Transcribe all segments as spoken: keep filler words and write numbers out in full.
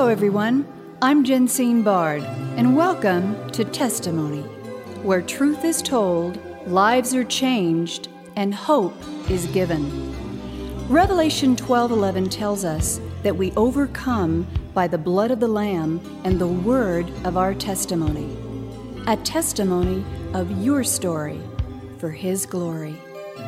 Hello, everyone. I'm Jensine Bard, and welcome to Testimony, where truth is told, lives are changed, and hope is given. Revelation twelve eleven tells us that we overcome by the blood of the Lamb and the word of our testimony. A testimony of your story for His glory.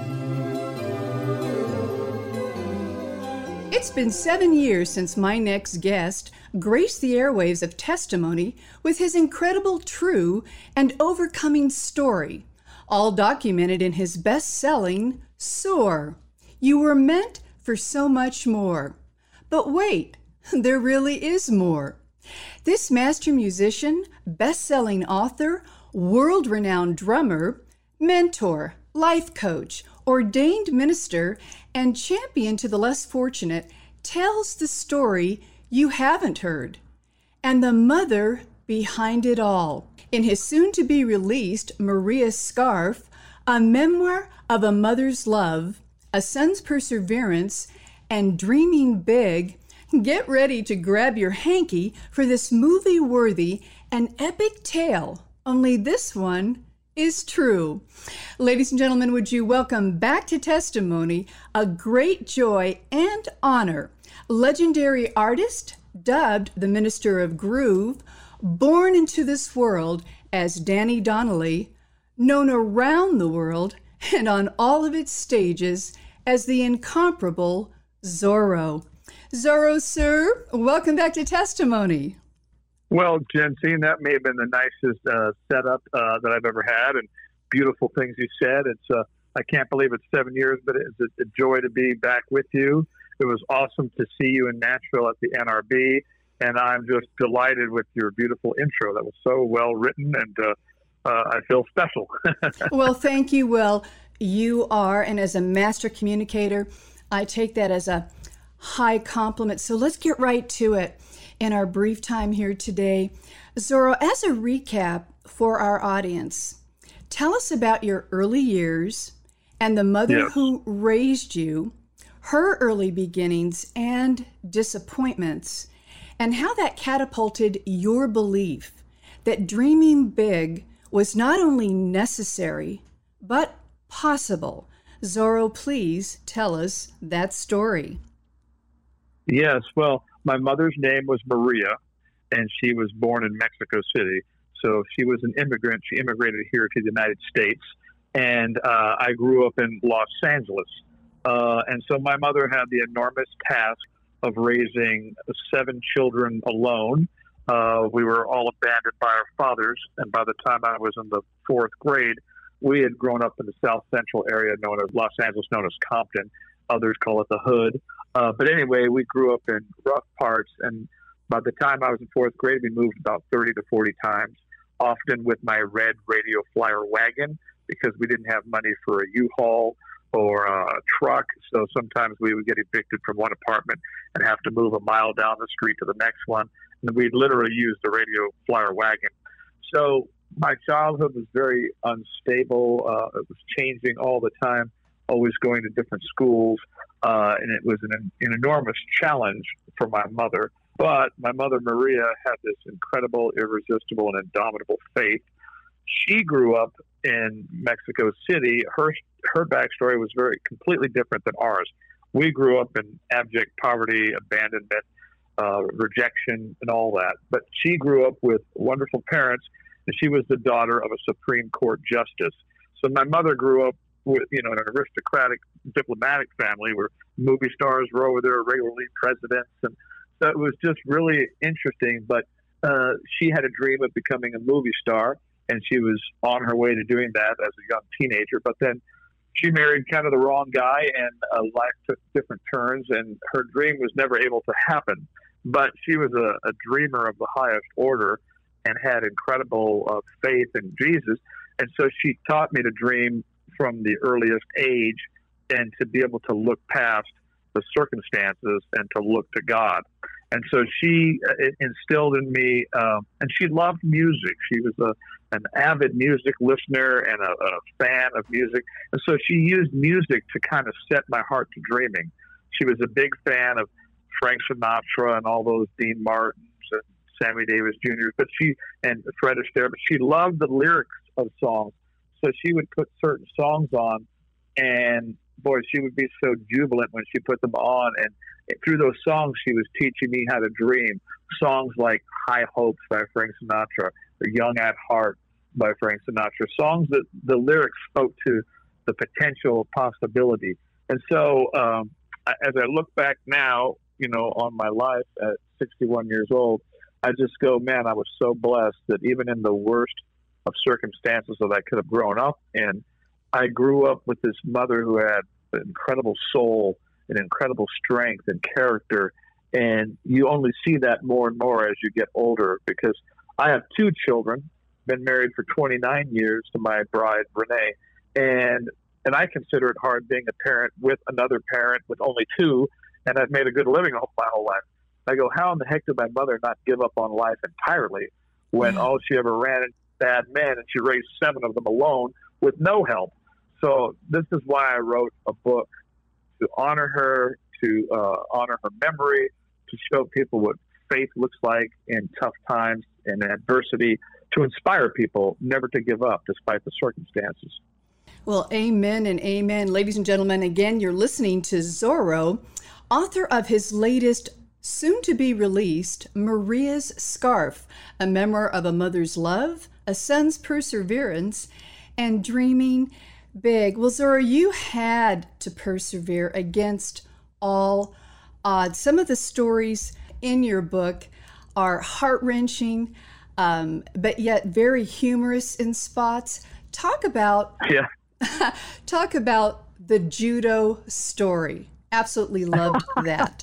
It's been seven years since my next guest graced the airwaves of Testimony with his incredible true and overcoming story, all documented in his best-selling Soar. You were meant for so much more. But wait, there really is more. This master musician, best-selling author, world-renowned drummer, mentor, life coach, ordained minister, and champion to the less fortunate tells the story you haven't heard, and the mother behind it all. In his soon-to-be released Maria's Scarf, a memoir of a mother's love, a son's perseverance, and dreaming big, get ready to grab your hanky for this movie-worthy and epic tale, only this one is true. Ladies and gentlemen, would you welcome back to Testimony, a great joy and honor, legendary artist, dubbed the Minister of Groove, born into this world as Danny Donnelly, known around the world and on all of its stages as the incomparable Zorro. Zorro, sir, welcome back to Testimony. Well, Jensine, that may have been the nicest uh, setup uh, that I've ever had, and beautiful things you said. It's uh, I can't believe it's seven years, but it's a, a joy to be back with you. It was awesome to see you in Nashville at the N R B, and I'm just delighted with your beautiful intro. That was so well written, and uh, uh, I feel special. Well, thank you. Well, you are, and as a master communicator, I take that as a high compliment. So let's get right to it in our brief time here today. Zorro, as a recap for our audience, tell us about your early years and the mother yes. who raised you, her early beginnings and disappointments, and how that catapulted your belief that dreaming big was not only necessary, but possible. Zorro, please tell us that story. Yes, well, my mother's name was Maria, and she was born in Mexico City. So she was an immigrant. She immigrated here to the United States, and uh, I grew up in Los Angeles. Uh, and so my mother had the enormous task of raising seven children alone. Uh, we were all abandoned by our fathers, and by the time I was in the fourth grade, we had grown up in the South Central area known as Los Angeles, known as Compton. Others call it the Hood. Uh, but anyway, we grew up in rough parts, and by the time I was in fourth grade, we moved about thirty to forty times, often with my red radio flyer wagon, because we didn't have money for a U-Haul or a truck. So sometimes we would get evicted from one apartment and have to move a mile down the street to the next one. And we'd literally use the radio flyer wagon. So my childhood was very unstable. Uh, it was changing all the time, always going to different schools. Uh, and it was an, an enormous challenge for my mother. But my mother, Maria, had this incredible, irresistible, and indomitable faith. She grew up in Mexico City. Her her backstory was very completely different than ours. We grew up in abject poverty, abandonment, uh, rejection, and all that. But she grew up with wonderful parents, and she was the daughter of a Supreme Court justice. So my mother grew up with, you know, in an aristocratic, diplomatic family where movie stars were over there, regularly presidents, and so it was just really interesting. But uh, she had a dream of becoming a movie star, and she was on her way to doing that as a young teenager. But then she married kind of the wrong guy, and uh, life took different turns, and her dream was never able to happen. But she was a, a dreamer of the highest order and had incredible uh, faith in Jesus. And so she taught me to dream from the earliest age and to be able to look past the circumstances and to look to God. And so she instilled in me, uh, and she loved music. She was a, an avid music listener and a, a fan of music. And so she used music to kind of set my heart to dreaming. She was a big fan of Frank Sinatra and all those Dean Martin Sammy Davis Junior, but she, and Fred Astaire, but she loved the lyrics of songs. So she would put certain songs on, and boy, she would be so jubilant when she put them on. And through those songs, she was teaching me how to dream. Songs like High Hopes by Frank Sinatra, or Young at Heart by Frank Sinatra, songs that the lyrics spoke to the potential possibility. And so um, as I look back now, you know, on my life at sixty-one years old, I just go, man, I was so blessed that even in the worst of circumstances that I could have grown up in, I grew up with this mother who had an incredible soul and incredible strength and character. And you only see that more and more as you get older, because I have two children, been married for twenty-nine years to my bride, Renee. And, and I consider it hard being a parent with another parent with only two. And I've made a good living my whole life. I go, how in the heck did my mother not give up on life entirely when all she ever ran into bad men, and she raised seven of them alone with no help? So this is why I wrote a book, to honor her, to uh, honor her memory, to show people what faith looks like in tough times and adversity, to inspire people never to give up despite the circumstances. Well, amen and amen. Ladies and gentlemen, again, you're listening to Zorro, author of his latest, soon-to-be-released, Maria's Scarf, a memoir of a mother's love, a son's perseverance, and dreaming big. Well, Zorro, you had to persevere against all odds. Some of the stories in your book are heart-wrenching, um, but yet very humorous in spots. Talk about yeah. talk about the judo story. Absolutely loved that.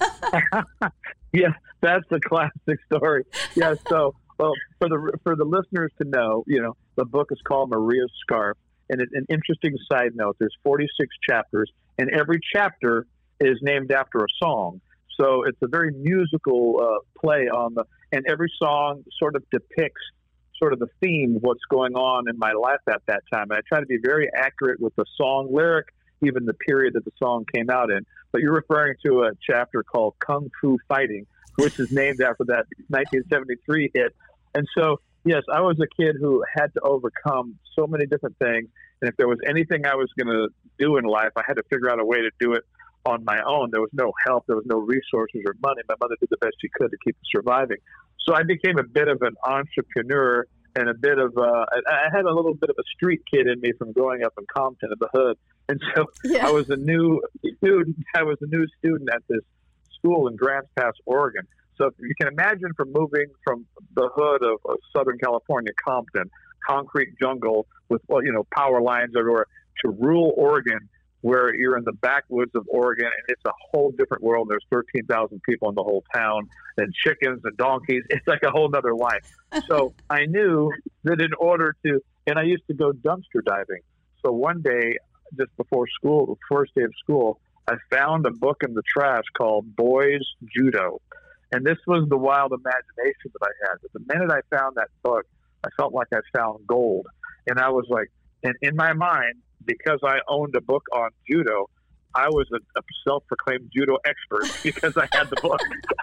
Yeah, that's a classic story. Yeah, so well, for the for the listeners to know, you know, the book is called Maria's Scarf, and it, an interesting side note: there's forty-six chapters, and every chapter is named after a song. So it's a very musical uh, play on the, and every song sort of depicts sort of the theme of what's going on in my life at that time. And I try to be very accurate with the song lyric, even the period that the song came out in. But you're referring to a chapter called Kung Fu Fighting, which is named after that nineteen seventy-three hit. And so, yes, I was a kid who had to overcome so many different things. And if there was anything I was going to do in life, I had to figure out a way to do it on my own. There was no help. There was no resources or money. My mother did the best she could to keep surviving. So I became a bit of an entrepreneur and a bit of, uh, I had a little bit of a street kid in me from growing up in Compton in the hood. And so yeah. I was a new student. I was a new student at this school in Grants Pass, Oregon. So you can imagine from moving from the hood of, of Southern California, Compton, concrete jungle with, well, you know, power lines everywhere, to rural Oregon, where you're in the backwoods of Oregon, and it's a whole different world. There's thirteen thousand people in the whole town, and chickens and donkeys. It's like a whole nother life. So I knew that in order to, and I used to go dumpster diving. So one day, just before school, the first day of school, I found a book in the trash called Boys Judo. And this was the wild imagination that I had. But the minute I found that book, I felt like I found gold. And I was like, and in my mind, because I owned a book on judo, I was a, a self-proclaimed judo expert because I had the book.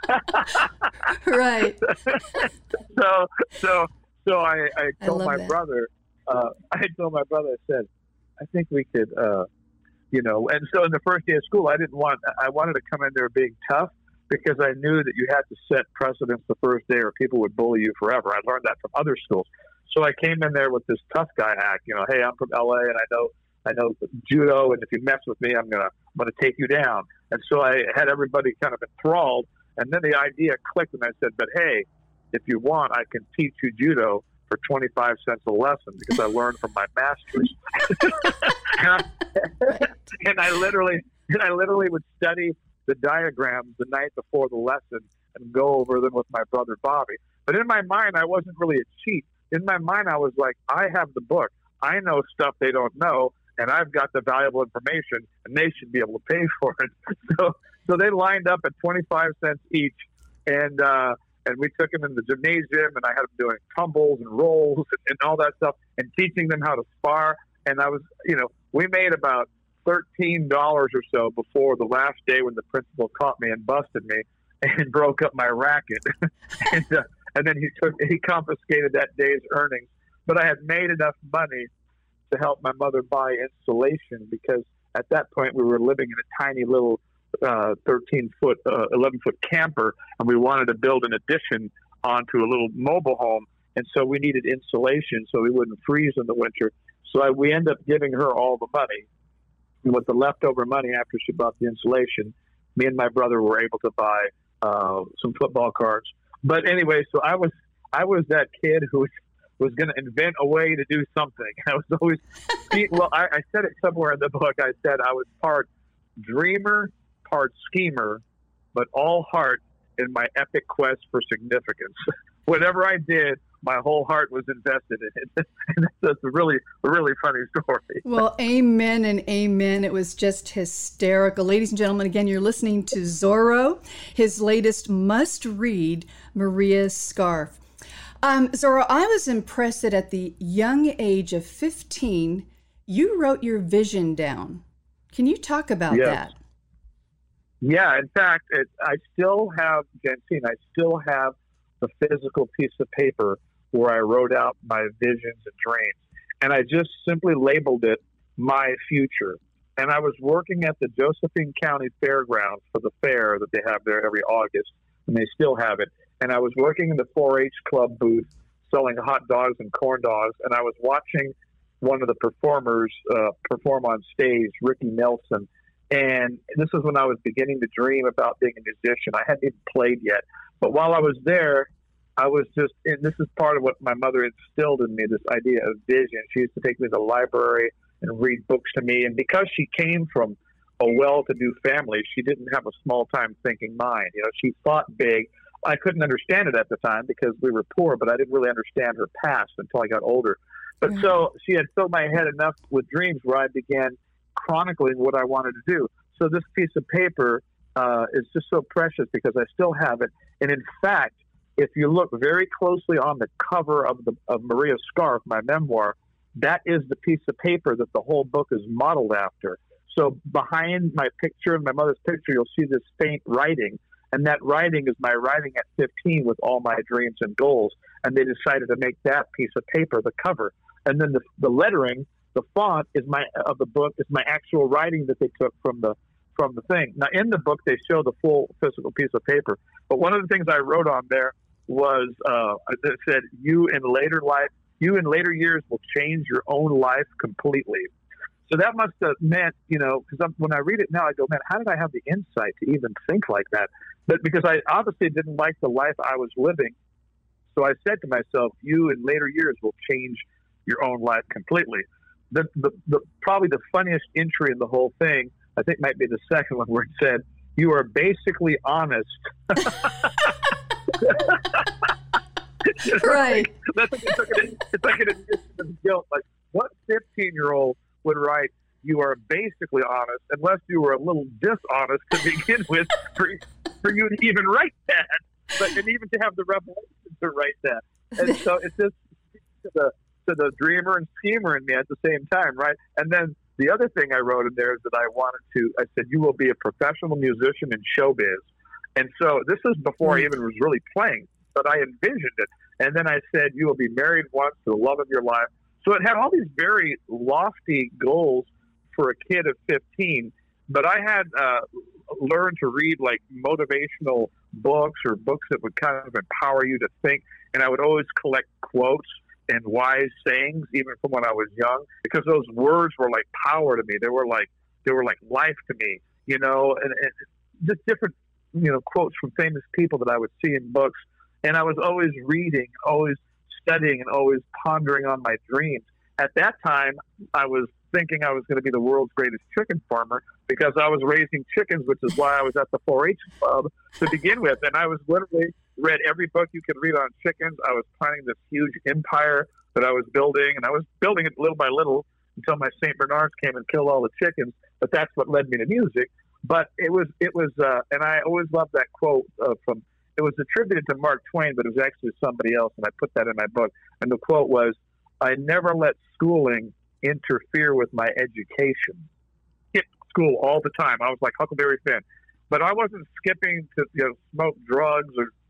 Right. so, so, so I, I told I my that. brother, uh, I told my brother, I said, I think we could, uh, you know, and so in the first day of school, I didn't want, I wanted to come in there being tough because I knew that you had to set precedents the first day or people would bully you forever. I learned that from other schools. So I came in there with this tough guy act, you know, hey, I'm from L A and I know, I know judo, and if you mess with me, I'm gonna I'm gonna take you down. And so I had everybody kind of enthralled, and then the idea clicked, and I said, but hey, if you want, I can teach you judo for twenty-five cents a lesson because I learned from my masters. and I literally and I literally would study the diagrams the night before the lesson and go over them with my brother Bobby. But in my mind, I wasn't really a cheat. In my mind, I was like, I have the book. I know stuff they don't know. And I've got the valuable information, and they should be able to pay for it. So, so they lined up at twenty-five cents each, and uh, and we took them in the gymnasium, and I had them doing tumbles and rolls and, and all that stuff, and teaching them how to spar. And I was, you know, we made about thirteen dollars or so before the last day when the principal caught me and busted me and broke up my racket. and, uh, and then he took he confiscated that day's earnings. But I had made enough money to help my mother buy insulation, because at that point we were living in a tiny little uh, thirteen foot, uh, eleven foot camper, and we wanted to build an addition onto a little mobile home, and so we needed insulation so we wouldn't freeze in the winter. So I, we ended up giving her all the money, and with the leftover money after she bought the insulation, me and my brother were able to buy uh, some football cards. But anyway, so I was I was that kid who was, was going to invent a way to do something. I was always well. I, I said it somewhere in the book. I said I was part dreamer, part schemer, but all heart in my epic quest for significance. Whatever I did, my whole heart was invested in it. And that's a really, a really funny story. Well, amen and amen. It was just hysterical. Ladies and gentlemen, again, you're listening to Zorro, his latest must-read, Maria's Scarf. Um, Zorro, I was impressed that at the young age of fifteen, you wrote your vision down. Can you talk about yes. that? Yeah, in fact, it, I still have, Jensine, I still have the physical piece of paper where I wrote out my visions and dreams. And I just simply labeled it My Future. And I was working at the Josephine County Fairgrounds for the fair that they have there every August, and they still have it. And I was working in the four H club booth selling hot dogs and corn dogs, and I was watching one of the performers uh, perform on stage, Ricky Nelson. And this is when I was beginning to dream about being a musician. I hadn't even played yet. But while I was there, I was just, and this is part of what my mother instilled in me, this idea of vision. She used to take me to the library and read books to me. And because she came from a well-to-do family, she didn't have a small-time thinking mind. You know, she thought big. I couldn't understand it at the time because we were poor, but I didn't really understand her past until I got older. But mm-hmm. so she had filled my head enough with dreams where I began chronicling what I wanted to do. So this piece of paper uh, is just so precious because I still have it. And in fact, if you look very closely on the cover of the of Maria's Scarf, my memoir, that is the piece of paper that the whole book is modeled after. So behind my picture and my mother's picture, you'll see this faint writing. And that writing is my writing at fifteen with all my dreams and goals. And they decided to make that piece of paper the cover. And then the, the lettering, the font is my of the book is my actual writing that they took from the from the thing. Now, in the book, they show the full physical piece of paper. But one of the things I wrote on there was uh, it said, "You in later life, you in later years will change your own life completely." So that must have meant, you know, because when I read it now, I go, man, how did I have the insight to even think like that? But because I obviously didn't like the life I was living, so I said to myself, "You in later years will change your own life completely." The, the, the probably the funniest entry in the whole thing, I think, might be the second one where it said, "You are basically honest." Right. That's like, it's, like an, it's like an admission of guilt. Like, what fifteen-year-old would write, "You are basically honest," unless you were a little dishonest to begin with for, for you to even write that, but and even to have the revelation to write that. And so it's just to the to the dreamer and schemer in me at the same time, right? And then the other thing I wrote in there is that I wanted to, I said, "You will be a professional musician in showbiz." And so this is before I even was really playing, but I envisioned it. And then I said, "You will be married once to the love of your life." So it had all these very lofty goals for a kid of fifteen, but I had uh, learned to read like motivational books or books that would kind of empower you to think. And I would always collect quotes and wise sayings, even from when I was young, because those words were like power to me. They were like, they were like life to me, you know, and, and just different, you know, quotes from famous people that I would see in books. And I was always reading, always studying, and always pondering on my dreams. At that time, I was thinking I was going to be the world's greatest chicken farmer because I was raising chickens, which is why I was at the four H club to begin with. And I was literally read every book you could read on chickens. I was planning this huge empire that I was building, and I was building it little by little until my Saint Bernards came and killed all the chickens. But that's what led me to music. But it was, it was, uh, and I always loved that quote uh, from, it was attributed to Mark Twain, but it was actually somebody else, and I put that in my book. And the quote was, "I never let schooling interfere with my education." Skip school all the time. I was like Huckleberry Finn. But I wasn't skipping to, you know, smoke drugs or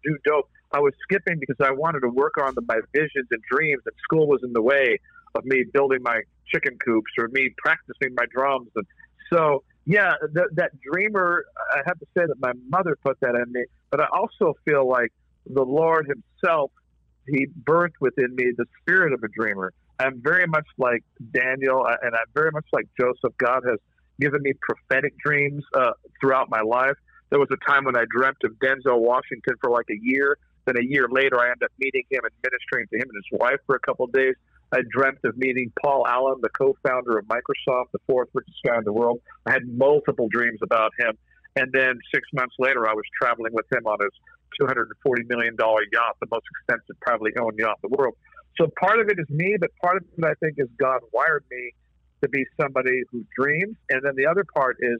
do dope. I was skipping because I wanted to work on the, my visions and dreams, and school was in the way of me building my chicken coops or me practicing my drums. And so, yeah, th- that dreamer, I have to say that my mother put that in me, but I also feel like the Lord himself, he birthed within me the spirit of a dreamer. I'm very much like Daniel, and I'm very much like Joseph. God has given me prophetic dreams uh, throughout my life. There was a time when I dreamt of Denzel Washington for like a year. Then a year later, I ended up meeting him and ministering to him and his wife for a couple of days. I dreamt of meeting Paul Allen, the co-founder of Microsoft, the fourth richest guy in the world. I had multiple dreams about him. And then six months later, I was traveling with him on his two hundred forty million dollars yacht, the most expensive privately owned yacht in the world. So part of it is me, but part of it, I think, is God wired me to be somebody who dreams. And then the other part is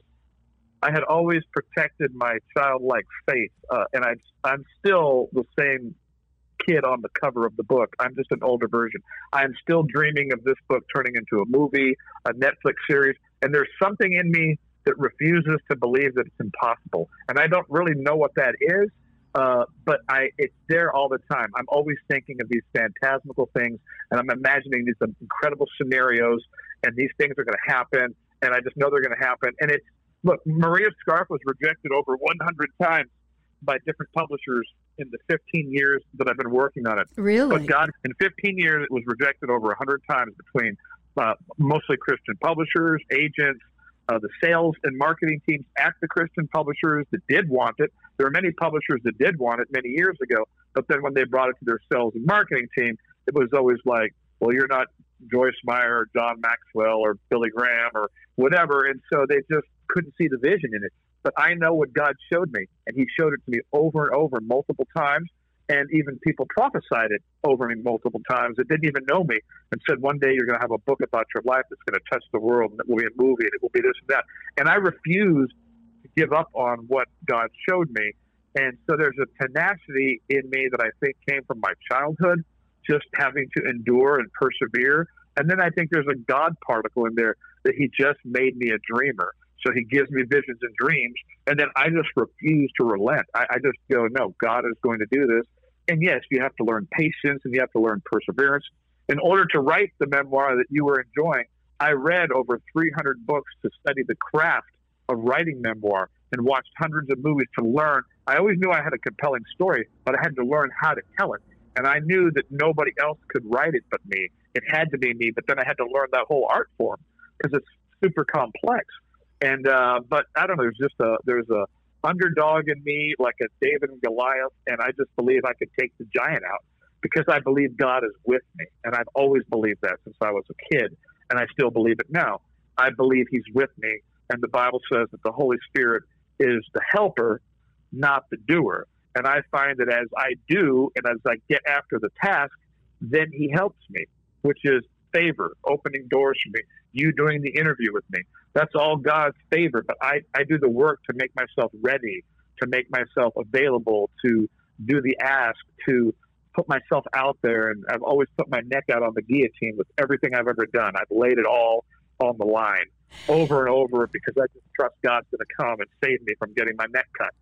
I had always protected my childlike faith, uh, and I, I'm still the same kid on the cover of the book. I'm just an older version. I'm still dreaming of this book turning into a movie, a Netflix series, and there's something in me that refuses to believe that it's impossible. And I don't really know what that is, uh, but I it's there all the time. I'm always thinking of these phantasmical things, and I'm imagining these incredible scenarios, and these things are going to happen, and I just know they're going to happen. And it's, look, Maria Scarf was rejected over one hundred times by different publishers in the fifteen years that I've been working on it. Really? But God, in fifteen years, it was rejected over one hundred times between uh, mostly Christian publishers, agents, uh, the sales and marketing teams at the Christian publishers that did want it. There were many publishers that did want it many years ago, but then when they brought it to their sales and marketing team, it was always like, well, you're not Joyce Meyer or John Maxwell or Billy Graham or whatever. And so they just couldn't see the vision in it. But I know what God showed me, and he showed it to me over and over multiple times, and even people prophesied it over me multiple times that didn't even know me and said, one day you're going to have a book about your life that's going to touch the world, and it will be a movie, and it will be this and that. And I refused to give up on what God showed me. And so there's a tenacity in me that I think came from my childhood, just having to endure and persevere. And then I think there's a God particle in there that he just made me a dreamer. So he gives me visions and dreams, and then I just refuse to relent. I, I just go, no, God is going to do this. And yes, you have to learn patience and you have to learn perseverance. In order to write the memoir that you were enjoying, I read over three hundred books to study the craft of writing memoir and watched hundreds of movies to learn. I always knew I had a compelling story, but I had to learn how to tell it. And I knew that nobody else could write it but me. It had to be me, but then I had to learn that whole art form because it's super complex. And, uh, but I don't know, there's just a, there's a underdog in me, like a David and Goliath. And I just believe I could take the giant out because I believe God is with me. And I've always believed that since I was a kid. And I still believe it now. I believe he's with me. And the Bible says that the Holy Spirit is the helper, not the doer. And I find that as I do, and as I get after the task, then he helps me, which is favor, opening doors for me, you doing the interview with me. That's all God's favor, but I, I do the work to make myself ready, to make myself available, to do the ask, to put myself out there. And I've always put my neck out on the guillotine with everything I've ever done. I've laid it all on the line over and over because I just trust God's going to come and save me from getting my neck cut.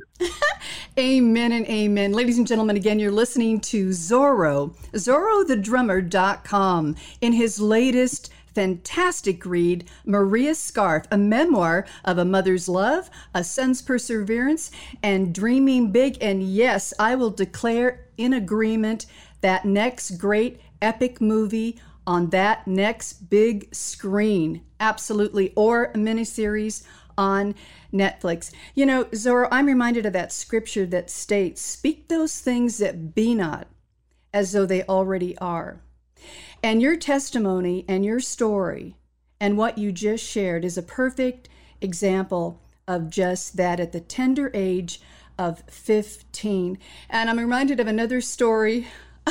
Amen and amen. Ladies and gentlemen, again, you're listening to Zorro, Zorro the Drummer dot com, in his latest fantastic read, Maria Scarf, a memoir of a mother's love, a son's perseverance, and dreaming big. And yes, I will declare in agreement that next great epic movie on that next big screen. Absolutely. Or a miniseries on Netflix. You know, Zorro, I'm reminded of that scripture that states, speak those things that be not as though they already are. And your testimony and your story and what you just shared is a perfect example of just that at the tender age of fifteen. And I'm reminded of another story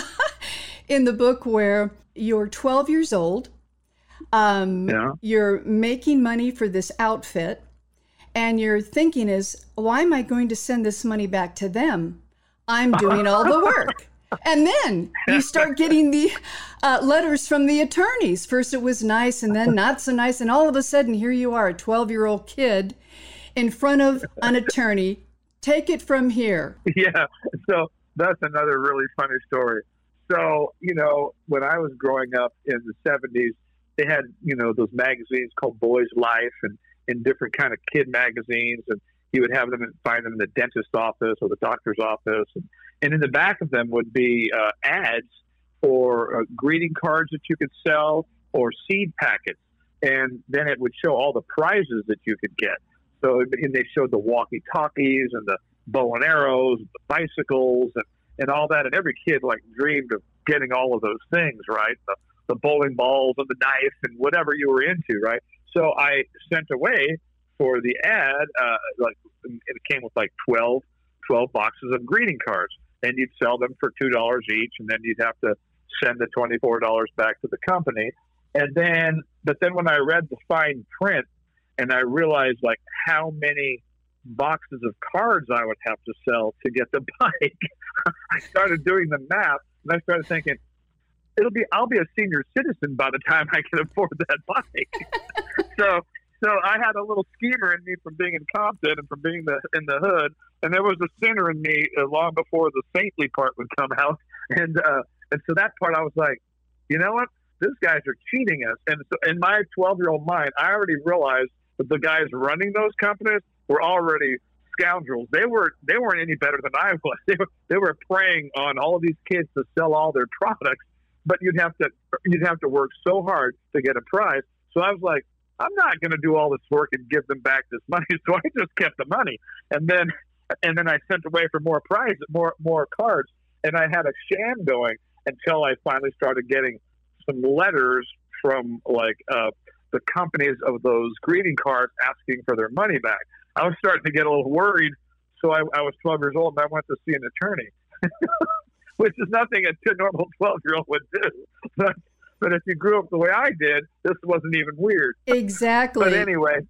in the book where you're twelve years old. Um, yeah. You're making money for this outfit. And your thinking is, why am I going to send this money back to them? I'm doing all the work. And then you start getting the uh, letters from the attorneys. First it was nice and then not so nice. And all of a sudden, here you are, a twelve-year-old kid in front of an attorney Take it from here. Yeah. So that's another really funny story. So, you know, when I was growing up in the seventies, they had, you know, those magazines called Boys Life and in different kind of kid magazines. And you would have them and find them in the dentist's office or the doctor's office. And, and in the back of them would be uh, ads for uh, greeting cards that you could sell or seed packets. And then it would show all the prizes that you could get. So and they showed the walkie-talkies and the bow and arrows, and the bicycles, and, and all that. And every kid like dreamed of getting all of those things, right? The, the bowling balls and the knife and whatever you were into, right? So I sent away for the ad, uh, like it came with like twelve, twelve boxes of greeting cards, and you'd sell them for two dollars each, and then you'd have to send the twenty-four dollars back to the company. And then, but then when I read the fine print and I realized like how many boxes of cards I would have to sell to get the bike, I started doing the math and I started thinking, it'll be, I'll be a senior citizen by the time I can afford that bike. so, so I had a little schemer in me from being in Compton and from being the, in the hood. And there was a sinner in me uh, long before the saintly part would come out. And, uh, and so that part I was like, you know what? These guys are cheating us. And so in my twelve-year-old mind, I already realized that the guys running those companies were already scoundrels. They were they weren't any better than I was. They were they were preying on all of these kids to sell all their products, but you'd have to you'd have to work so hard to get a prize. So I was like, I'm not going to do all this work and give them back this money. So I just kept the money, and then and then I sent away for more prizes, more more cards, and I had a sham going until I finally started getting some letters from like uh, the companies of those greeting cards asking for their money back. I was starting to get a little worried, so I, I was twelve years old and I went to see an attorney, which is nothing a normal twelve-year-old would do. But, but if you grew up the way I did, this wasn't even weird. Exactly. But anyway,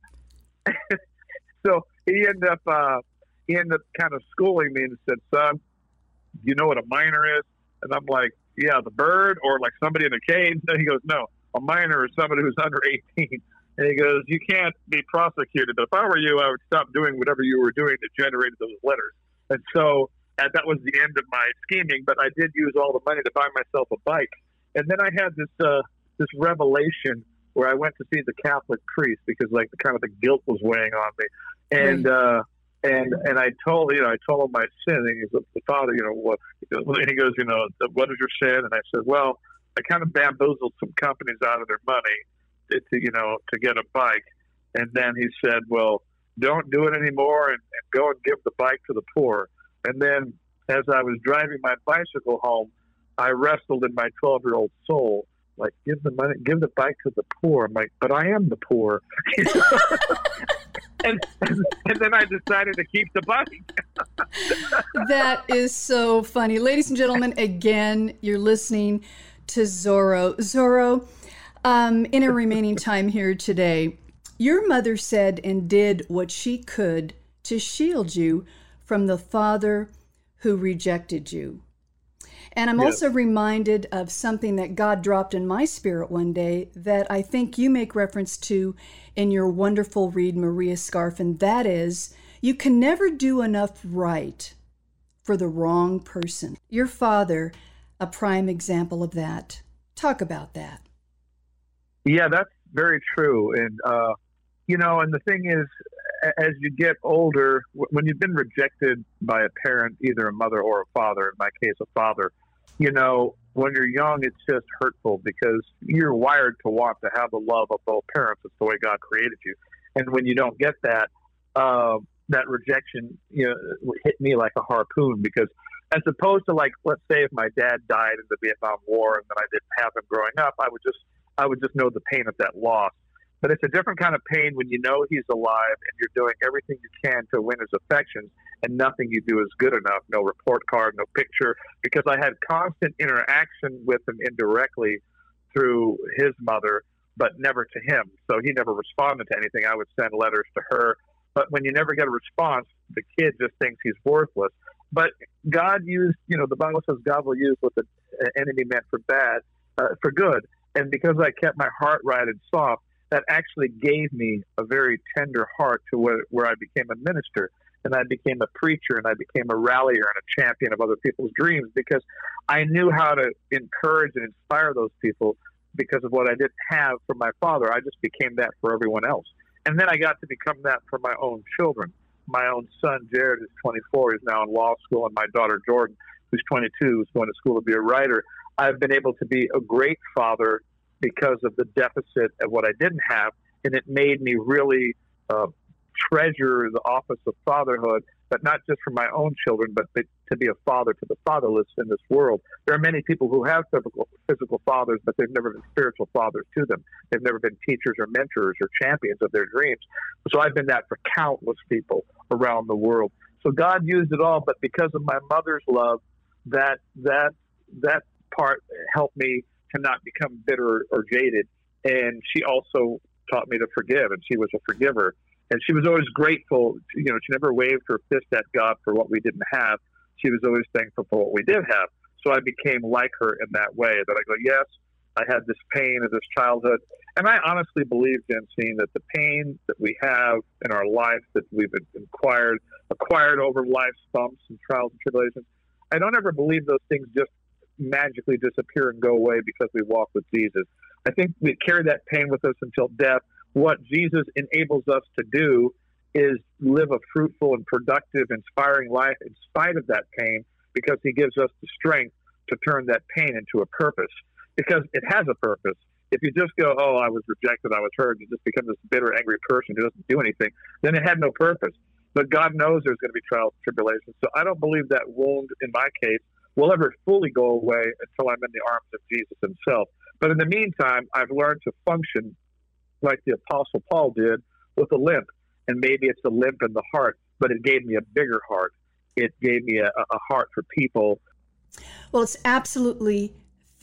so he ended up uh, he ended up kind of schooling me and said, "Son, do you know what a minor is?" And I'm like, yeah, the bird or like somebody in a cage. And he goes, no, a minor is somebody who's under eighteen. And he goes, you can't be prosecuted. But if I were you, I would stop doing whatever you were doing that generated those letters. And so and that was the end of my scheming. But I did use all the money to buy myself a bike. And then I had this uh, this revelation where I went to see the Catholic priest because like the kind of the guilt was weighing on me. And uh, And and I told you know I told him my sin, and he goes, the father, you know what? And he goes, you know, what is your sin? And I said, well, I kind of bamboozled some companies out of their money to, to you know to get a bike. And then he said, well, don't do it anymore, and, and go and give the bike to the poor. And then as I was driving my bicycle home, I wrestled in my twelve-year-old soul, like, give the money, give the bike to the poor. I'm like, but I am the poor. And, and then I decided to keep the bike. That is so funny. Ladies and gentlemen, again, you're listening to Zorro. Zorro, um, in our remaining time here today, your mother said and did what she could to shield you from the father who rejected you. And I'm yes. also reminded of something that God dropped in my spirit one day that I think you make reference to in your wonderful read, Maria Scarf, and that is, you can never do enough right for the wrong person. Your father, a prime example of that. Talk about that. Yeah, that's very true. And, uh, you know, and the thing is, as you get older, when you've been rejected by a parent, either a mother or a father, in my case, a father, you know, when you're young, it's just hurtful because you're wired to want to have the love of both parents. It's the way God created you. And when you don't get that, uh, that rejection, you know, hit me like a harpoon because as opposed to like, let's say if my dad died in the Vietnam War and then I didn't have him growing up, I would just, I would just know the pain of that loss. But it's a different kind of pain when you know he's alive and you're doing everything you can to win his affections and nothing you do is good enough. No report card, no picture, because I had constant interaction with him indirectly through his mother, but never to him. So he never responded to anything. I would send letters to her. But when you never get a response, the kid just thinks he's worthless. But God used, you know, the Bible says God will use what the enemy meant for bad, uh, for good. And because I kept my heart right and soft, that actually gave me a very tender heart to where, where I became a minister. and I became a preacher, and I became a rallier and a champion of other people's dreams because I knew how to encourage and inspire those people because of what I didn't have from my father. I just became that for everyone else. And then I got to become that for my own children. My own son, Jared, is twenty-four. He's now in law school, and my daughter, Jordan, who's twenty-two, is going to school to be a writer. I've been able to be a great father because of the deficit of what I didn't have, and it made me really uh, treasure the office of fatherhood, but not just for my own children, but to be a father to the fatherless in this world. There are many people who have physical, physical fathers, but they've never been spiritual fathers to them. They've never been teachers or mentors or champions of their dreams. So I've been that for countless people around the world. So God used it all, but because of my mother's love, that that that part helped me to not become bitter or jaded. And she also taught me to forgive, and she was a forgiver. And she was always grateful. You know, she never waved her fist at God for what we didn't have. She was always thankful for what we did have. So I became like her in that way, that I go, yes, I had this pain of this childhood. And I honestly believe, Jensine, that the pain that we have in our life, that we've acquired, acquired over life's bumps and trials and tribulations, I don't ever believe those things just magically disappear and go away because we walk with Jesus. I think we carry that pain with us until death. What Jesus enables us to do is live a fruitful and productive, inspiring life in spite of that pain, because he gives us the strength to turn that pain into a purpose, because it has a purpose. If you just go, oh, I was rejected, I was hurt, you just become this bitter, angry person who doesn't do anything, then it had no purpose. But God knows there's going to be trials and tribulations. So I don't believe that wound, in my case, will ever fully go away until I'm in the arms of Jesus himself. But in the meantime, I've learned to function like the Apostle Paul did, with a limp. And maybe it's a limp in the heart, but it gave me a bigger heart. It gave me a, a heart for people. Well, it's absolutely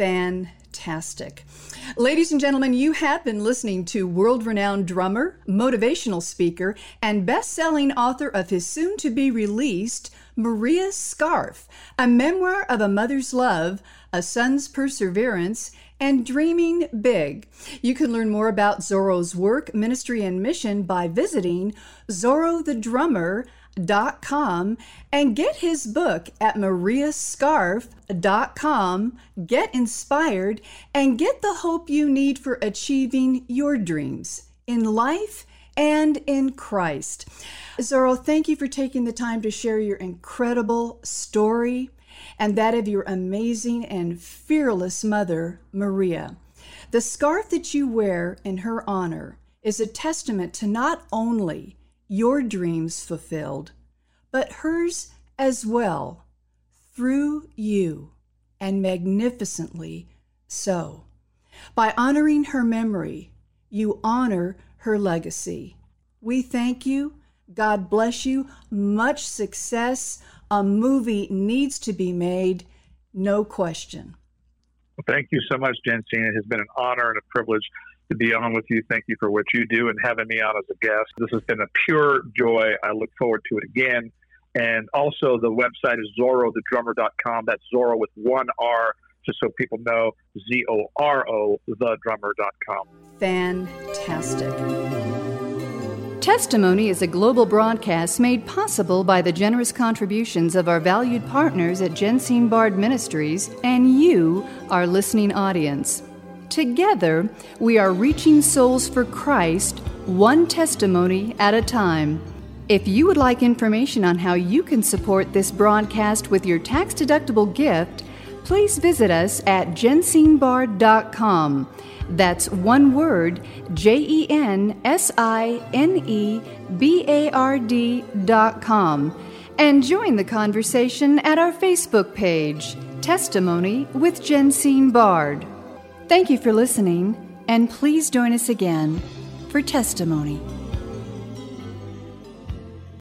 fantastic. Ladies and gentlemen, you have been listening to world-renowned drummer, motivational speaker, and best-selling author of his soon-to-be-released Maria Scarf, a memoir of a mother's love, a son's perseverance, and dreaming big. You can learn more about Zorro's work, ministry, and mission by visiting zorro the drummer dot com and get his book at maria scarf dot com. Get inspired and get the hope you need for achieving your dreams in life and in Christ. Zorro, thank you for taking the time to share your incredible story and that of your amazing and fearless mother, Maria. The scarf that you wear in her honor is a testament to not only your dreams fulfilled, but hers as well, through you, and magnificently so. By honoring her memory, you honor her legacy. We thank you. God bless you. Much success. A movie needs to be made, no question. Well, thank you so much, Jensine. It has been an honor and a privilege to be on with you. Thank you for what you do and having me on as a guest. This has been a pure joy. I look forward to it again. And also the website is zorro the drummer dot com. That's Zorro with one R, just so people know, Z O R O, the drummer dot com. Fantastic. Testimony is a global broadcast made possible by the generous contributions of our valued partners at Jensine Bard Ministries and you, our listening audience. Together, we are reaching souls for Christ, one testimony at a time. If you would like information on how you can support this broadcast with your tax-deductible gift, please visit us at jensine bard dot com. That's one word, J E N S I N E B A R D dot com. And join the conversation at our Facebook page, Testimony with Jensine Bard. Thank you for listening, and please join us again for Testimony.